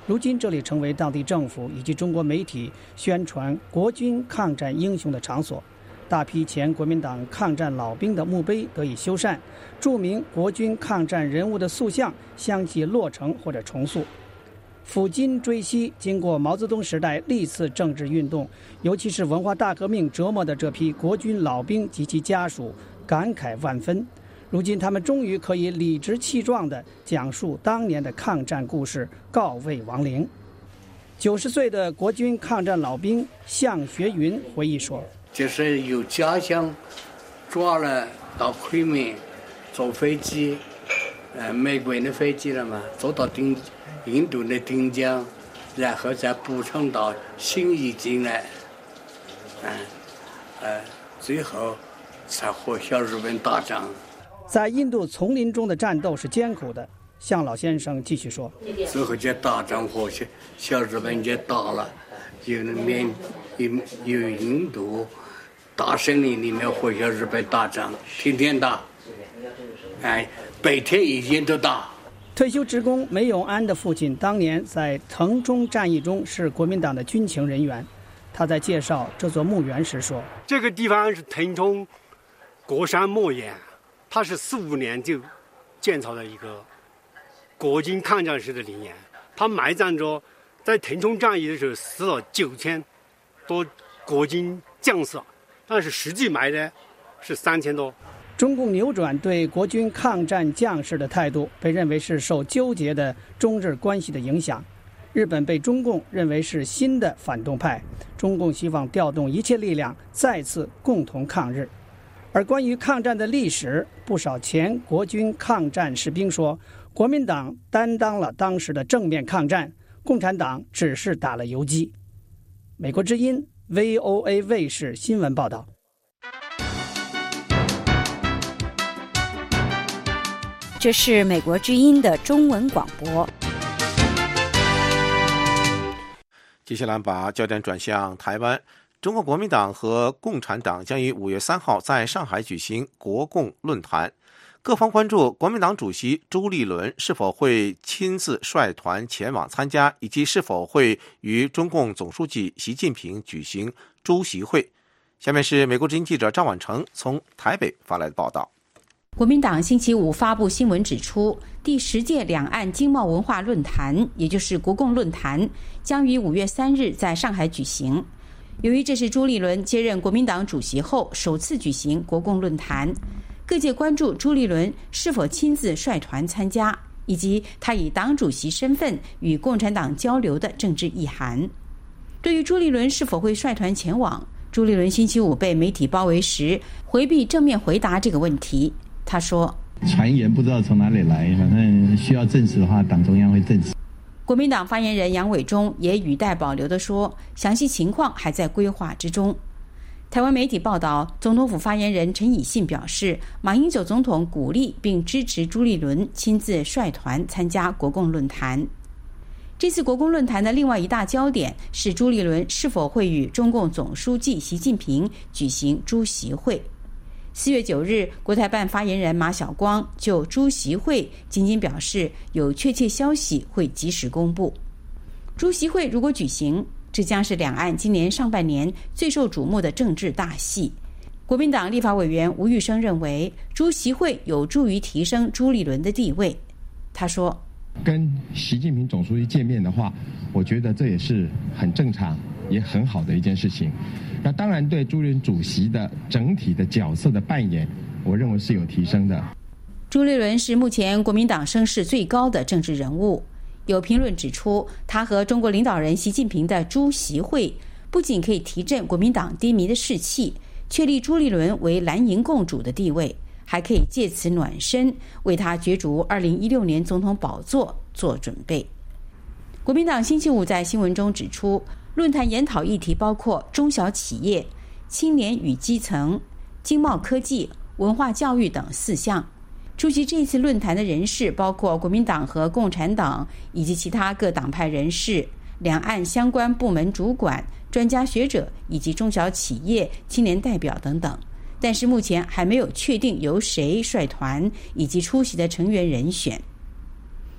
如今这里成为当地政府以及中国媒体宣传国军抗战英雄的场所，大批前国民党抗战老兵的墓碑得以修缮，著名国军抗战人物的塑像相继落成或者重塑。抚今追昔，经过毛泽东时代历次政治运动，尤其是文化大革命折磨的这批国军老兵及其家属感慨万分。如今他们终于可以理直气壮地讲述当年的抗战故事，告慰亡灵。九十岁的国军抗战老兵向学云回忆说： 就是有家乡抓了到昆明坐飞机，呃，美国人的飞机了嘛，坐到丁印度的丁江，然后再补充到新义进来，嗯，呃，最后才和小日本打仗。 在印度丛林中的战斗是艰苦的，向老先生继续说： 最后这打仗和小小日本就打了，有缅有有印度大森林里面和小日本打仗，天天打，哎，白天一天都打。 退休职工梅永安的父亲当年在腾中战役中是国民党的军情人员，他在介绍这座墓园时说： 这个地方是腾冲国山墓园，它是四五年就建造的一个国军抗战时的陵园，他埋葬着在腾冲战役的时候死了九千多国军将士，但是实际埋的是三千多。 中共扭转对国军抗战将士的态度，被认为是受纠结的中日关系的影响。日本被中共认为是新的反动派，中共希望调动一切力量再次共同抗日。而关于抗战的历史，不少前国军抗战士兵说，国民党担当了当时的正面抗战，共产党只是打了游击。美国之音 V O A 卫视新闻报道。 这是美国之音的中文广播。 接下来把焦点转向台湾，中国国民党和共产党将于五月三号在上海举行国共论坛。各方关注国民党主席朱立伦是否会亲自率团前往参加，以及是否会与中共总书记习近平举行朱习会。下面是美国之音记者张婉成从台北发来的报道。 国民党星期五发布新闻指出，第十届两岸经贸文化论坛，也就是国共论坛，将于五月三日在上海举行。由于这是朱立伦接任国民党主席后首次举行国共论坛，各界关注朱立伦是否亲自率团参加，以及他以党主席身份与共产党交流的政治意涵。对于朱立伦是否会率团前往，朱立伦星期五被媒体包围时回避正面回答这个问题。他说： 传言不知道从哪里来，反正需要证实的话，党中央会证实。 国民党发言人杨伟忠也语带保留地说，详细情况还在规划之中。台湾媒体报道，总统府发言人陈以信表示，马英九总统鼓励并支持朱立伦亲自率团参加国共论坛。这次国共论坛的另外一大焦点是朱立伦是否会与中共总书记习近平举行朱习会。四月九日，国台办发言人马晓光就朱习会仅仅表示，有确切消息会及时公布。朱习会如果举行，这将是两岸今年上半年最受瞩目的政治大戏。国民党立法委员吴玉生认为，朱习会有助于提升朱立伦的地位。他说： 跟习近平总书记见面的话，我觉得这也是很正常也很好的一件事情。那当然对朱立伦主席的整体的角色的扮演，我认为是有提升的。 朱立伦是目前国民党声势最高的政治人物，有评论指出，他和中国领导人习近平的朱习会不仅可以提振国民党低迷的士气，确立朱立伦为蓝营共主的地位，还可以借此暖身，为他角逐二零一六年总统宝座做准备。国民党星期五在新闻中指出，论坛研讨议题包括中小企业、青年与基层、经贸科技、文化教育等四项。出席这次论坛的人士包括国民党和共产党以及其他各党派人士、两岸相关部门主管、专家学者以及中小企业、青年代表等等。但是目前还没有确定由谁率团以及出席的成员人选。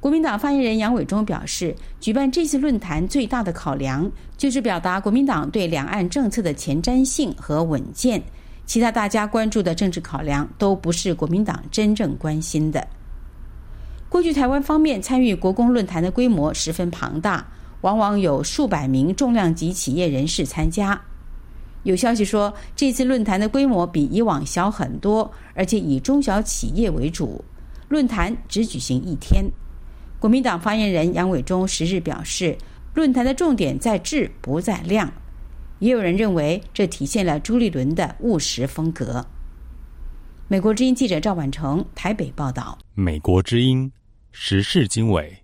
国民党发言人杨伟忠表示，举办这次论坛最大的考量就是表达国民党对两岸政策的前瞻性和稳健，其他大家关注的政治考量都不是国民党真正关心的。过去台湾方面参与国共论坛的规模十分庞大，往往有数百名重量级企业人士参加。有消息说，这次论坛的规模比以往小很多，而且以中小企业为主，论坛只举行一天。国民党发言人杨伟忠十日表示，论坛的重点在质不在量。也有人认为这体现了朱立伦的务实风格。美国之音记者赵婉成台北报道。 美国之音时事经纬。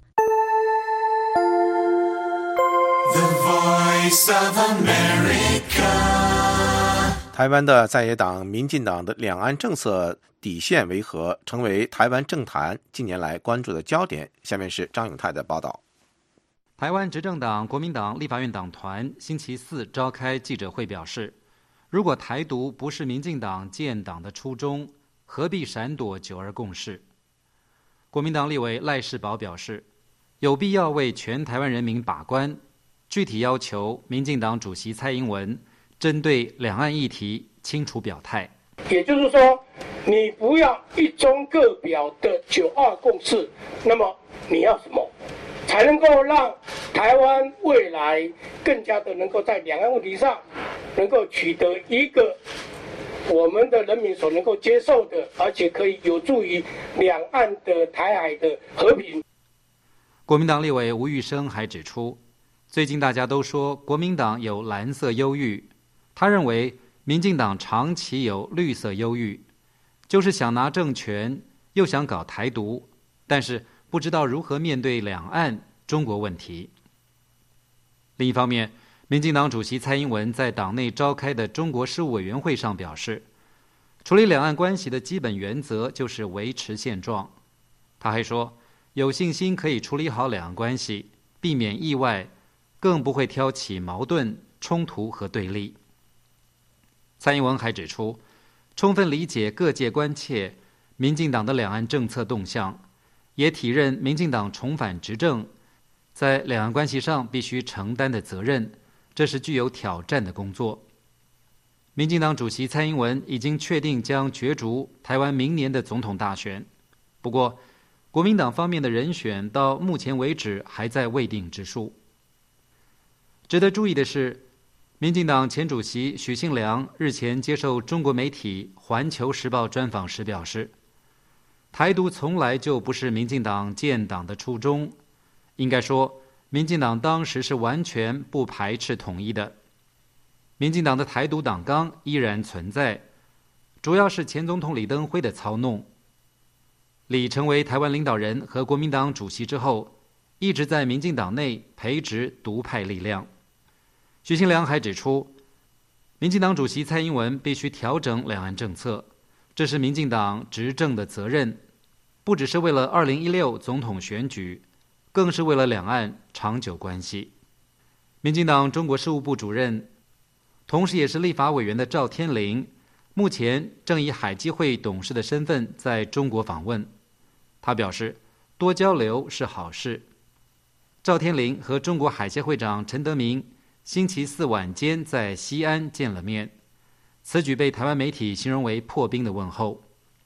The Voice of America。 台湾的在野党民进党的两岸政策底线为何，成为台湾政坛近年来关注的焦点。下面是张永泰的报道。 台湾执政党国民党立法院党团星期四召开记者会表示，如果台独不是民进党建党的初衷，何必闪躲九二共识？国民党立委赖士葆表示，有必要为全台湾人民把关，具体要求民进党主席蔡英文针对两岸议题清楚表态。 也就是说，你不要一中各表的九二共识，那么你要什么，才能够让台湾未来更加的能够在两岸问题上能够取得一个我们的人民所能够接受的，而且可以有助于两岸的台海的和平。 国民党立委吴玉生还指出，最近大家都说国民党有蓝色忧郁，他认为民进党长期有绿色忧郁，就是想拿政权又想搞台独，但是不知道如何面对两岸中国问题。另一方面，民进党主席蔡英文在党内召开的中国事务委员会上表示，处理两岸关系的基本原则就是维持现状。他还说，有信心可以处理好两岸关系，避免意外，更不会挑起矛盾、冲突和对立。蔡英文还指出，充分理解各界关切民进党的两岸政策动向，也体认民进党重返执政在两岸关系上必须承担的责任，这是具有挑战的工作。民进党主席蔡英文已经确定将角逐台湾明年的总统大选，不过国民党方面的人选到目前为止还在未定之数。值得注意的是，民进党前主席许信良日前接受中国媒体《环球时报》专访时表示，台独从来就不是民进党建党的初衷，应该说民进党当时是完全不排斥统一的。民进党的台独党纲依然存在，主要是前总统李登辉的操弄。李成为台湾领导人和国民党主席之后，一直在民进党内培植独派力量。许信良还指出，民进党主席蔡英文必须调整两岸政策，这是民进党执政的责任，不只是为了二零一六总统选举，更是为了两岸长久关系。民进党中国事务部主任，同时也是立法委员的赵天麟，目前正以海基会董事的身份在中国访问。他表示，多交流是好事。赵天麟和中国海协会长陈德明星期四晚间在西安见了面，此举被台湾媒体形容为破冰的问候。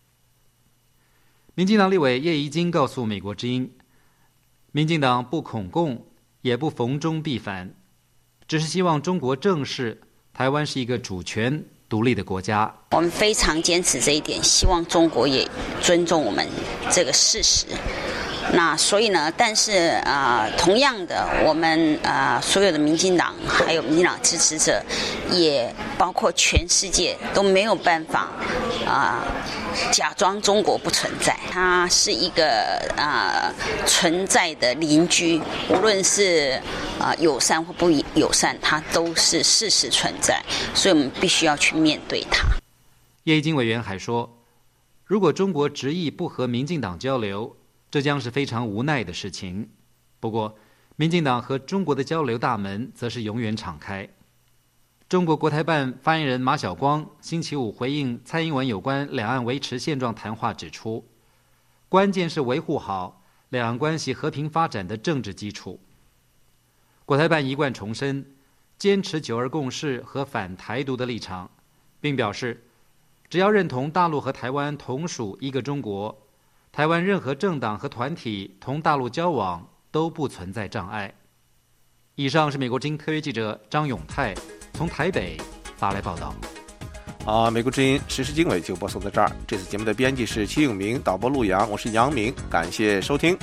民进党立委叶宜津告诉美国之音，民进党不恐共，也不逢中必反，只是希望中国正视台湾是一个主权独立的国家。 我们非常坚持这一点，希望中国也尊重我们这个事实。那所以呢，但是啊、呃，同样的，我们啊、呃、所有的民进党还有民进党支持者，也包括全世界都没有办法啊、呃、假装中国不存在。它是一个啊、呃、存在的邻居，无论是啊、呃、友善或不友善，它都是事实存在，所以我们必须要去面对它。 叶宜津委员还说，如果中国执意不和民进党交流，这将是非常无奈的事情。不过，民进党和中国的交流大门则是永远敞开。中国国台办发言人马晓光星期五回应蔡英文有关两岸维持现状谈话指出，关键是维护好两岸关系和平发展的政治基础。国台办一贯重申坚持九二共识和反台独的立场，并表示，只要认同大陆和台湾同属一个中国，台湾任何政党和团体同大陆交往都不存在障碍。以上是美国之音特约记者张永泰从台北发来报道。 啊，美国之音时事经纬就播送到这儿。这次节目的编辑是齐永明，导播陆阳，我是杨明，感谢收听。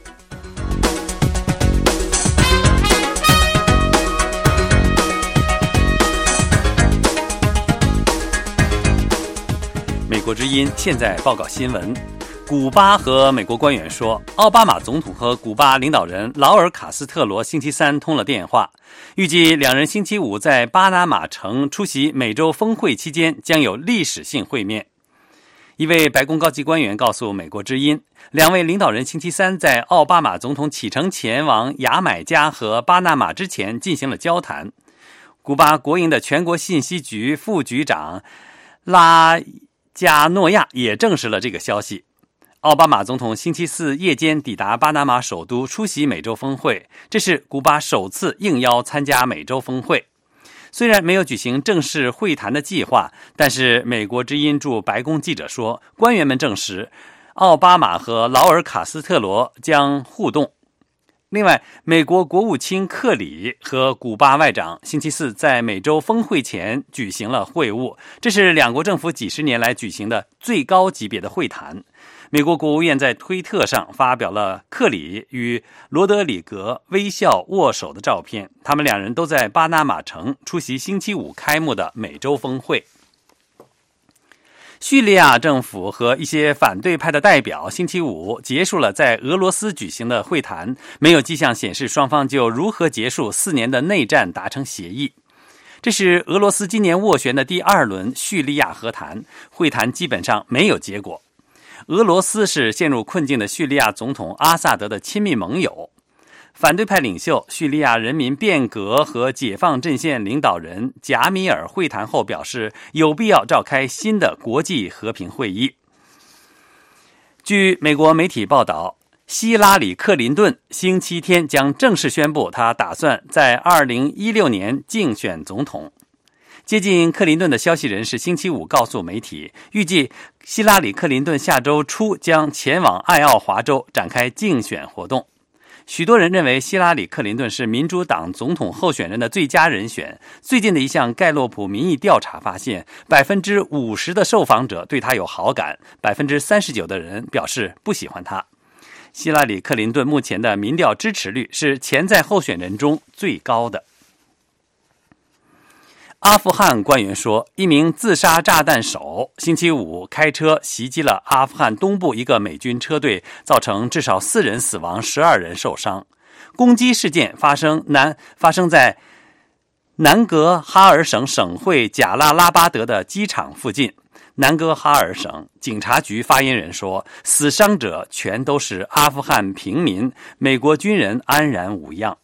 美国之音现在报告新闻。古巴和美国官员说，奥巴马总统和古巴领导人劳尔·卡斯特罗星期三通了电话，预计两人星期五在巴拿马城出席美洲峰会期间将有历史性会面。一位白宫高级官员告诉美国之音，两位领导人星期三在奥巴马总统启程前往牙买加和巴拿马之前进行了交谈。古巴国营的全国信息局副局长拉加诺亚也证实了这个消息。奥巴马总统星期四夜间抵达巴拿马首都出席美洲峰会，这是古巴首次应邀参加美洲峰会。虽然没有举行正式会谈的计划，但是美国之音驻白宫记者说，官员们证实奥巴马和劳尔·卡斯特罗将互动。另外，美国国务卿克里和古巴外长星期四在美洲峰会前举行了会晤，这是两国政府几十年来举行的最高级别的会谈。美国国务院在推特上发表了克里与罗德里格微笑握手的照片，他们两人都在巴拿马城出席星期五开幕的美洲峰会。叙利亚政府和一些反对派的代表星期五结束了在俄罗斯举行的会谈，没有迹象显示双方就如何结束四年的内战达成协议。这是俄罗斯今年斡旋的第二轮叙利亚和谈，会谈基本上没有结果。俄罗斯是陷入困境的叙利亚总统阿萨德的亲密盟友。反对派领袖叙利亚人民变革和解放阵线领导人贾米尔会谈后表示，有必要召开新的国际和平会议。据美国媒体报道，希拉里·克林顿星期天将正式宣布，他打算在二零一六年竞选总统。接近克林顿的消息人士星期五告诉媒体，预计希拉里·克林顿下周初将前往爱奥华州展开竞选活动。许多人认为希拉里·克林顿是民主党总统候选人的最佳人选。最近的一项盖洛普民意调查发现，百分之五十的受访者对他有好感，百分之三十九的人表示不喜欢他。希拉里·克林顿目前的民调支持率是潜在候选人中最高的。阿富汗官员说，一名自杀炸弹手星期五开车袭击了阿富汗东部一个美军车队，造成至少四人死亡，十二人受伤。攻击事件发生南发生在南格哈尔省省会贾拉拉巴德的机场附近。南格哈尔省警察局发言人说，死伤者全都是阿富汗平民，美国军人安然无恙。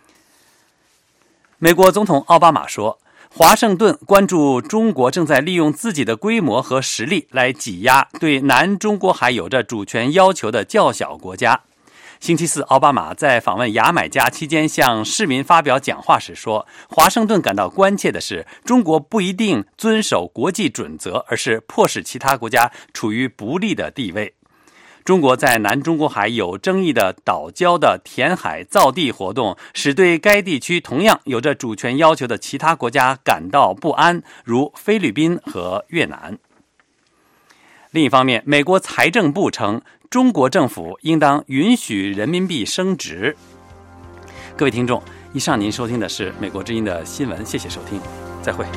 美国总统奥巴马说，华盛顿关注中国正在利用自己的规模和实力来挤压对南中国海有着主权要求的较小国家。星期四，奥巴马在访问牙买加期间向市民发表讲话时说，华盛顿感到关切的是，中国不一定遵守国际准则，而是迫使其他国家处于不利的地位。中国在南中国海有争议的岛礁的填海造地活动，使对该地区同样有着主权要求的其他国家感到不安，如菲律宾和越南。另一方面，美国财政部称，中国政府应当允许人民币升值。各位听众，以上您收听的是美国之音的新闻，谢谢收听，再会。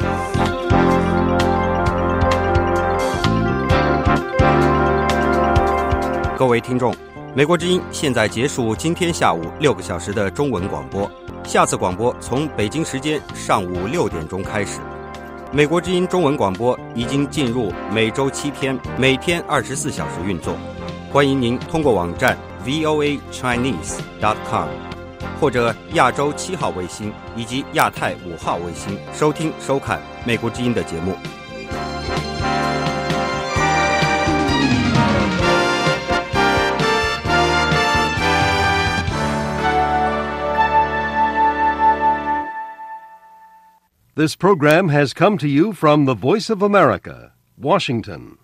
各位听众，美国之音现在结束今天下午六个小时的中文广播，下次广播从北京时间上午六点钟开始。美国之音中文广播已经进入每周七天，每天二十四小时运作。欢迎您通过网站 v o a chinese dot com 或者亚洲七号卫星以及亚太五号卫星收听收看美国之音的节目。 This program has come to you from the Voice of America, Washington.